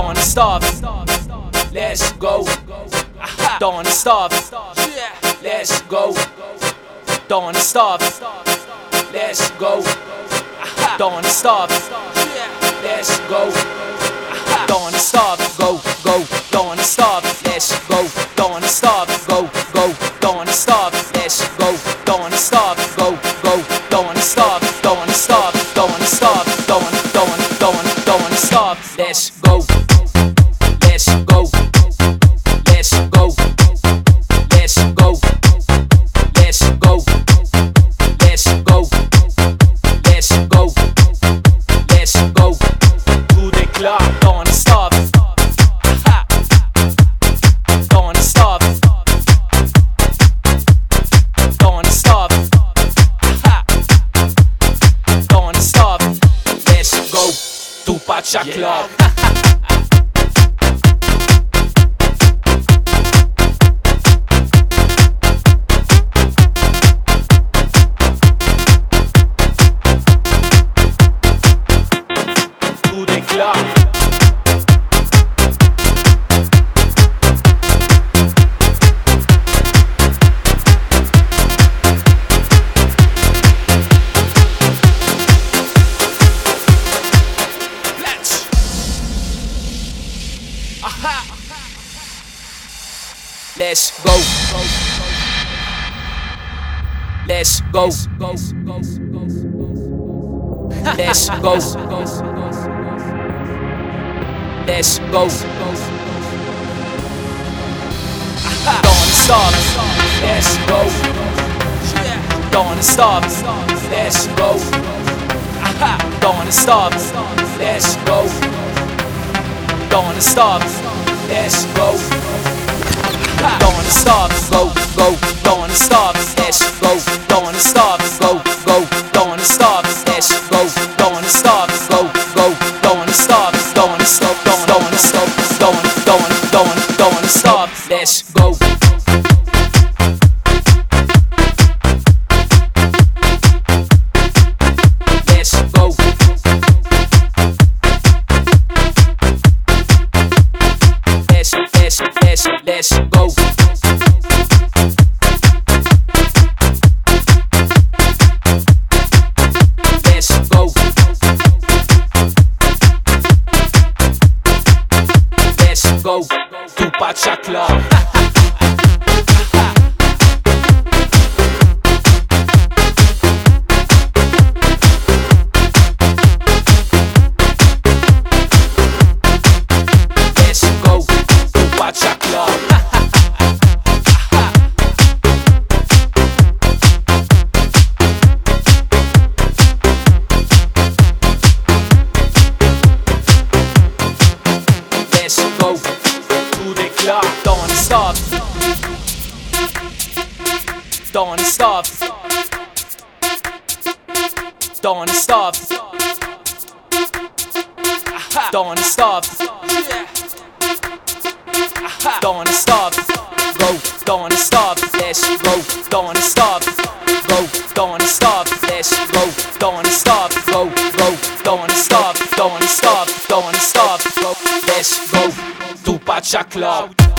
Don't stop. Let's go. Don't stop. Let's go. Don't stop. Let's go. Don't stop. Let's go. Don't stop. Go, go. Don't stop. Let's go. Don't stop. Go, go. Don't stop. Let's go. Don't stop. Go, go. Don't stop. Don't stop. Don't stop. Don't stop. Let's go. Let's go. Let's go. Let's go. Let's go. Let's go. Let's go. Let's go. To the club. Don't stop. Don't stop. Don't stop. Don't stop. Let's go. To Pacha Club. To the club. Let's go. Let's go. Let's go. Let's go. Don't stop. Let's go. Don't stop. Let's go. Don't stop. Let's go. Don't stop. Let's go. Don't stop, go, go, don't stop, let's go, don't stop, go, go, don't stop, let's go, don't stop, go, go, don't stop, don't stop, don't stop, don't stop, let's go. Let's go. Let's go. Let's go. Let's go to Pacha Club. Let's go to Pacha Club. Let's go to the club. Don't stop. Don't stop. Don't stop. Don't stop. Don't stop. Go. Don't stop. Let's go. Don't stop. Go. Don't stop. Let's go. Don't stop. Go. Go. Don't stop. Don't stop. Don't stop. Go. Let's go to Pacha Club.